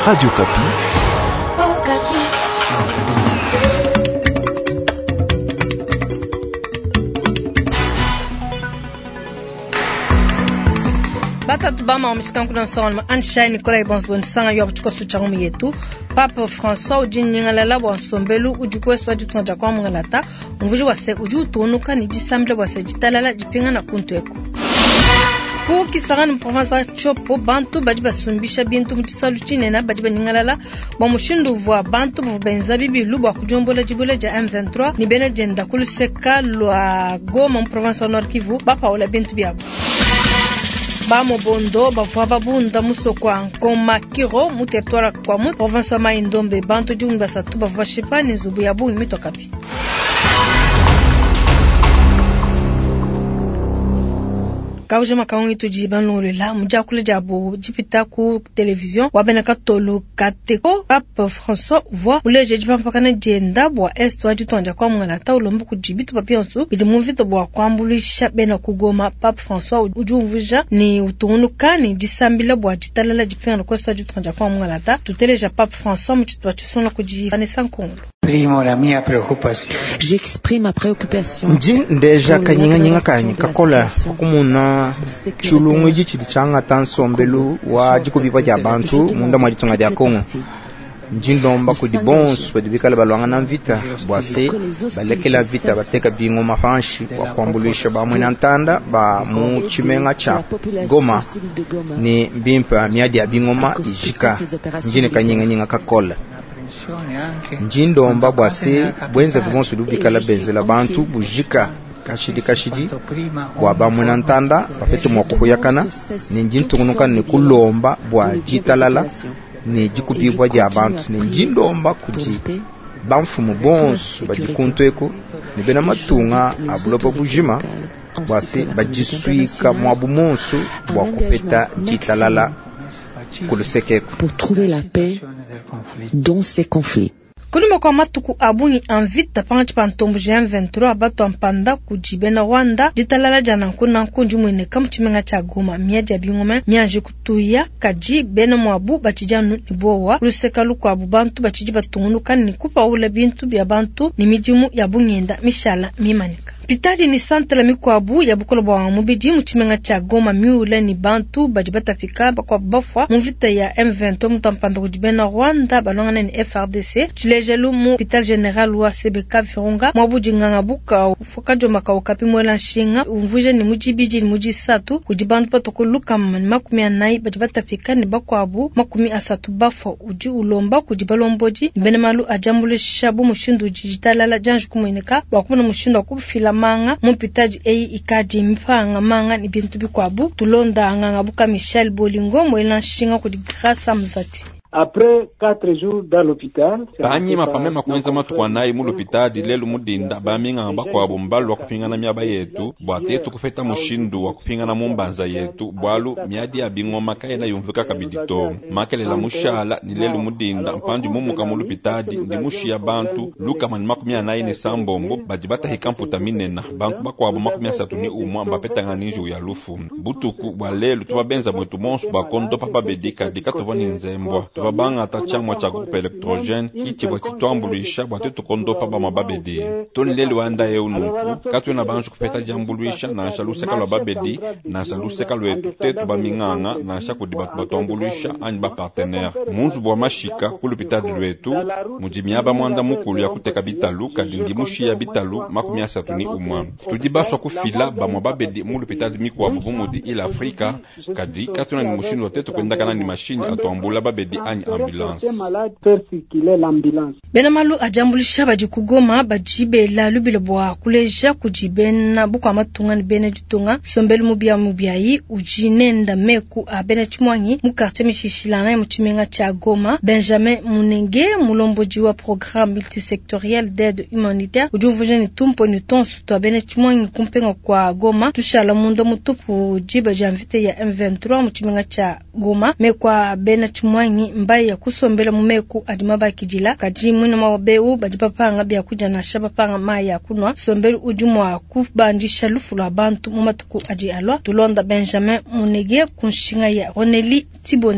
Radio Kapi. Bata tubama wamishika kuna nsonga anshayi Nicola Ibonzo nsanga yobu chiko sucharumu yetu Papa François ujinyingalala wa sombelu ujukweswa jitunja kwa mngalata mvuji wase ujutunuka ni jisamble wase jitalala jipinga na kuntueko ku kisarani province chopo bantu baji basumbisha bintu mutisaluchine na baji baningalala ba mushindu vwa bantu benza bibi lubwa kujombola jibule ja M23 ni bene jenda kuluseka lwa Goma province Nord Kivu ba paola bintu byabo Bamo bondo bafwa bunda musokwa nkoma kiro mutetwara kwa mu province Maindombe bantu jumba satu bafwa shipani zubu ya bungi mitokapi Kauje makaungi tujiban lolela mujakule jabo jipita ku television wabena katolu kateko Papa François voit uleje jipampakana jenda bwa est wa jitonja kwa mwanata ulomba kujibitu papionsu bidimuvito bwa kwambulisha bena kugoma Papa François ujumvuja ni utunukani jisambila bwa jitalala jipina kwa est wa jitonja kwa mwanata tuteleja Papa François mchitwa chisona kujifane sankongolo J'exprime ma préoccupation. Deja kanyinga kanyi kakola kumuna chulungu jichili changa tansombelu wa jikubipa ja bantu munda mwajitonga ja Kongo. Ndomba ku dibons badibikala balwanga na vita bwase balekela vita bateka bingo mafanshi kwa kwambulisha ba mwenantanda ba mu chimenga cha Goma ni bimpa miadi ya bingoma ijika njine kanyinga kakola Ndomba bwase bwenza bibonso dubikala benzela bantu bujika kashidi wa ba mwenantanda bafete mwako yakana ni njintunuka ni kulomba bwa jitalala ni jikubibwa ja abantu ni ndomba kuji bamfumu bonso bajikuntueko ni bena matunga abulopo bujima bwase bajiswika mwabumonso bwa kupeta jitalala kulusekeko pour trouver la paix dans ces conflits. Kulima kwa matuku abuni anvita pangachi pantombu M23 abato ampanda kujibena Rwanda jitalala jana nkuna nkunju mwene kamuchimenga cha Goma miaji ya bingome miaji kutuya kaji bena mwabu bachijanu nibowa uluseka luku abu bantu bachiji batungunuka ni kupa ule bintu bia bantu ni mijimu ya bungenda mishala mimanika Pitadi ni santela mikwabu ya bukolo bwa mubiji muchimenga cha Goma miule ni bantu bajibata fika kwa bafwa muvita ya M23 mutampanda kujibena Rwanda balongana ni FRDC chilejelu mu Pital General wa CBK Virunga mwabuji ngangabuka ufokajo makaukapi mwela nshinga umvuje ni mujibiji ni mujisatu kujibantu patokuluka makumi anayi bajibata fika ni bakwabu makumi asatu bafwa uji ulomba kujibalomboji nibene malu ajambule shabu mushindu jijitalala janju kumweneka wakubona mushindu wakubufila manga mupitaji ikaji mpanga manga ni bintu bikwabu tulonda ngangabuka Michel Bolingo mwela nshinga kudigrasa mzati Après 4 jours dans l'hôpital, banyi mapamema kuenza matukwanayi mu l'hôpital lelu mudinda baminga bakwabo mbalu wakupingana myaba yetu bwatetu kufeta mushindu wakupingana mumbanza yetu bwalu miadi ya bingoma kaena yumvika kabidito makelela mushala ni lelu mudinda mpanji mumuka mu l'hôpital ndi mushi ya bantu luka mani makumi anayi ni sambombo bajibata hikamputa minena bantu bakwabo makumi asatu ni umwa mbapetanga ninju ya lufu butuku bwa lelu tubabenza mwetu monsu bakondo papa bedika dika tuvoni nzembwa Vabanga atachamwa cha groupe électrogène kiti bwatitwambulisha bwatetu kondopa ba mababedi tolileli wanda eunuku katwe na banju kupeta jambuluisha na shaluseka lwa babedi na shaluseka lwetu tetu baminganga na shakudiba batwambulisha anyi ba partenaire munzu bwa mashika kulupitadi lwetu mujimiaba mwanda mukulu ya kuteka bitalu kadingi mushi ya bitalu makumi asatu ni umwa tudibaswa kufila ba mababedi mulupitadi mikwa bubumudi ila Afrika kadi katwe na ni mushini watetu kwendakana ni mashini atwambula babedi ambulance. Benamalu ajambulisha bajikugoma bajibela lubile bwa kuleja kujibena bukwa matunga ni bene jitunga sombelu mubiayi ujinenda meku abene chimwanyi mu quartier mishishilana mu chimenga cha Goma Benjamin Munenge mulomboji wa programme multisectoriel d'aide humanitaire ujuvuje ni tumpo ni tonsu to abene chimwanyi kumpenga kwa Goma tushala mundo mutupu jiba janvite ya M23 mu chimenga cha Goma mekwa bene chimwanyi mbaye ya kusombela mumeku adimaba kijila kaji mwina mawabeu badipapanga bya kuja na shabapanga maya kunwa sombelu ujumwa kubandisha lufu lwa bantu mumatuku aji alwa tulonda Benjamin Munege kunshinga ya Roneli Tibonera.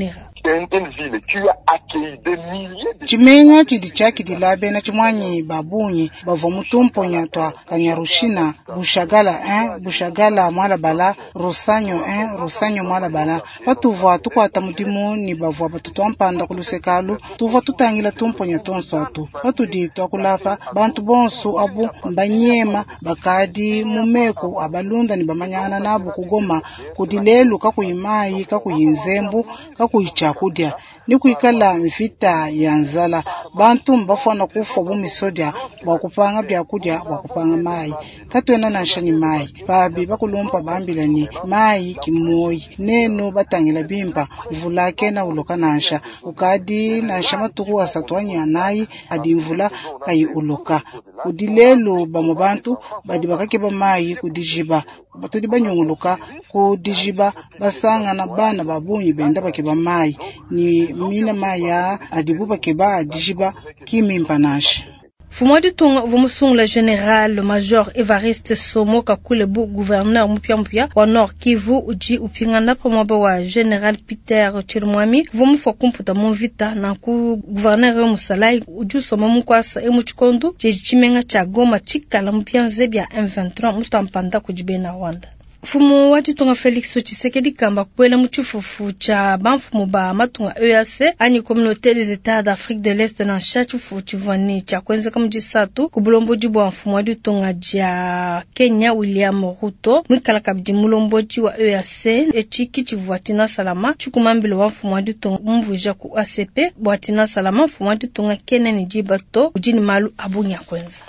une ville qui a accueilli des milliers de Chimenya chidi chaki dilabe na chimwanyi babunyi bavo mutumpo nyatwa Kanyarushina Bushagala mwala bala Rosanyo mwala bala batuvwa tukwata mudimu ni bavo batutu ampanda kulusekalu tuva tutangila tumpo nyatonso atu batudi twakulapa bantu bonso abu mbanyema bakadi mumeko abalunda ni bamanyana nabo kugoma kudilelu kakuyimai kakuyinzembu kakuyichakudya ni kuikala mfita yanzala bantu mbafana kufa bumisodia bakupanga byakudya bakupanga mai katwena nashani mai babi bakulumpa bambilani mai kimoyi neno batangila bimpa vulake na uloka nasha ukadi nasha matuku asatwanya nai adi mvula kai uloka kudilelo bamo bantu badi bakakeba mai kudijiba batudi banyonguluka kudijiba basanga na bana babunyi benda bakeba mai ni mina maya adibu bakeba adijiba kimimpa nasha Fumadi tunga vumusungla général major Evariste Somo Kakulebu gouverneur Mupiampia wa Nord Kivu uji upingana pamoja wa général Peter Chirumwami vumufo kumputa muvita na ku gouverneur Musalai uju Somo mukwasa emuchikondu chimenga cha Goma chikala Mupianze bya M23 mutampanda kujibena Rwanda. Fumu wati tunga Felix Tshisekedi kamba kwela muchifufu cha banfumu ba matunga EAC ani communauté des états d'Afrique de l'Est na chachufu chivani cha kwenza kamujisatu kubulomboji bwa mfumu wati tunga ja Kenya William Ruto mwikala kabidi mulomboji wa EAC echiki chivuatina salama chukumambilo wa mfumu wati tunga mvuja ku ACP bwatina salama mfumu wati tunga Kenen Jibato ujini malu abunya kwenza.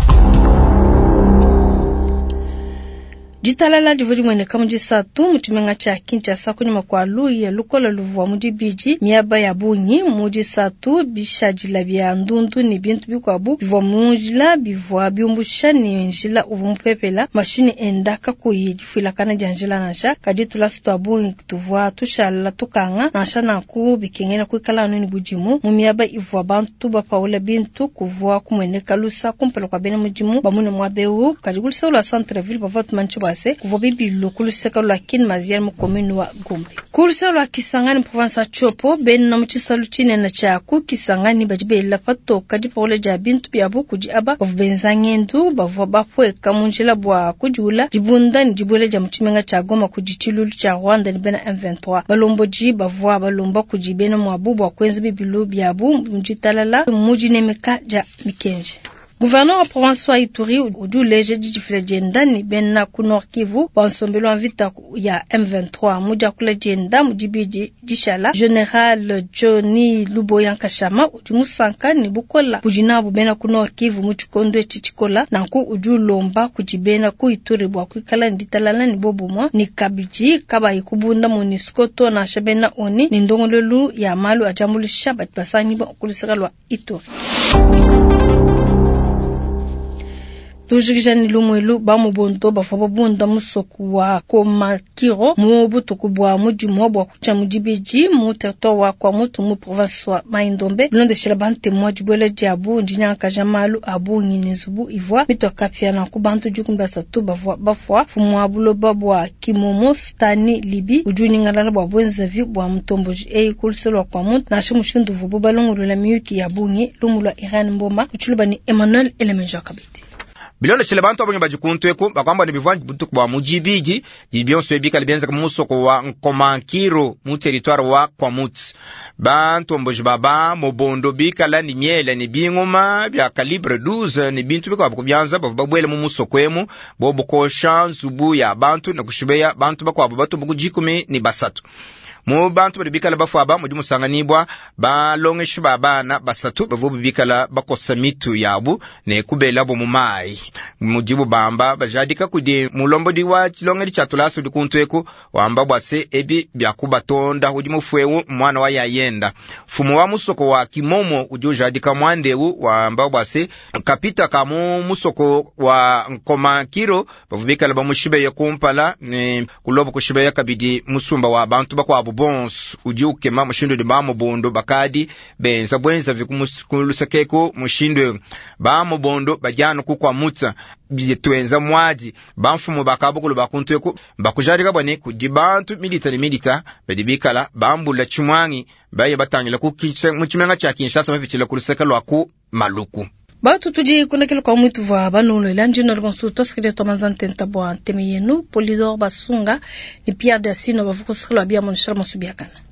Jitalala divodi mwene kamuji satu mutimenga cha Kinshasa kunyuma kwa luya lukola luvuwa mudi biji miaba ya bunyi mudi satu bishajila bya ndundu ni bintu bikwabu bivwa mujila bivwa biumbusha ni njila uvumupepela mashini endaka kuyijifila kana janjila nasha kaditula sutu abunyi kutuvwa tushala tukanga nasha na ku bikengena kuikala nuni bujimu mumiaba ivwa bantu bapaula bintu kuvwa kumwene kalusa kumpelo kwa bene mujimu bamune mwabeu kadigulisa ula centre-ville bavatu manchu kuvobibi lokulu seka la kin mazier mu commune wa Gombe kursa la Kisangani province Chopo ben na mchisalu chine na chaku Kisangani bajibe la pato kadi pole ja bintu byabo kuji aba bavbenzangendu bavwa bapwe kamunjila bwa kujula jibunda ni jibole ja mchimenga cha Goma kujichilulu cha Rwanda ni bena M23 balomboji bavwa balomba kujibena mwabubu wa kwenzi bibilu byabo mjitalala muji nemeka ja Mikenje. Gouverneur wa province wa Ituri udu leje jiflejenda ni benna ku Nord Kivu wansombelo vita ya M23 muja kula jenda mujibiji jishala General Johnny Luboyan Kashama udu musanka ni bukola kujinabu bena ku Nord Kivu muchikondo chichikola nanku udu lomba kujibena ku Ituri bwa kwikala nditalala ni bobumwa ni kabiji kaba ikubunda MONUSCO to na shabena oni ni ndongololu ya malu ajambulu shabat basani ba kulisakalwa Ituri. Tujigijani lumwelu ba mubonto ba fababunda musoku wa Komakiro mubuto kubwa muji mwabwa kucha mujibiji mu territoire wa kwa mutu mu province wa Maindombe blonde shilabante mwaji bwele jabu njinyanka jamalu abu nginezubu ivwa mito kapia na kubantu jukumba satu bafwa fumu abulo babwa Kimomo Stani Libi ujuni ngalala bwa bwenzevi bwa mtomboji kulselo kwa mutu na shimushindu vubu balongulu la miyuki ya bungi lumula Iran Mboma uchulubani Emmanuel Elemenja Kabiti. Bilonde shile bantu abonye bajikuntueko bakwamba ni bivwanji butuku bwa mujibiji jibionso ebika libenza kumusoko wa Nkomankiro mu territoire wa Kwamut bantu mboji baba mobondo bika la ni miela ni bingoma bya calibre 12 ni bintu biko bakubyanza babwele mu musokwemu bobo kosha nzubu ya bantu na kushibeya bantu bakwa batu bugujikumi ni basatu mu bantu bikala bafaba mu musanganibwa balongesha babana basatu bavubu bikala bakosa mitu yabu ne kubela bo mumai mujibu bamba bajadika kudi mulombo diwa chilongeri chatulaso dikuntweko wamba bwase ebi byakubatonda hudi mufwewu mwana wa yayenda fumu wa musoko wa Kimomo ujojadika mwandewu wamba bwase kapita kamu musoko wa Nkomankiro bavubikala bamushibe yakumpala ne kulobo kushibe yakabidi musumba wa bantu bakwa bons uji kema mushindo de bamo bondo bakadi benza bwenza vikumulusakeko mushindo bamo bondo bajano kukwa mutsa bitwenza mwaji bamfumo bakabukulu bakuntweko bakujarika bwane kudibantu milita badibikala bambula chimwangi baye batangila kukicha muchimenga cha Kinshasa mafichila kuluseka lwaku maluku batu tuji kuna kilo kwa mwitu vwa banolo ilanji na rekonsulto skide tomazante ntabwa temeyenu polidor basunga ni Pierre Dassino bavuko skilo abia monishara masubiakana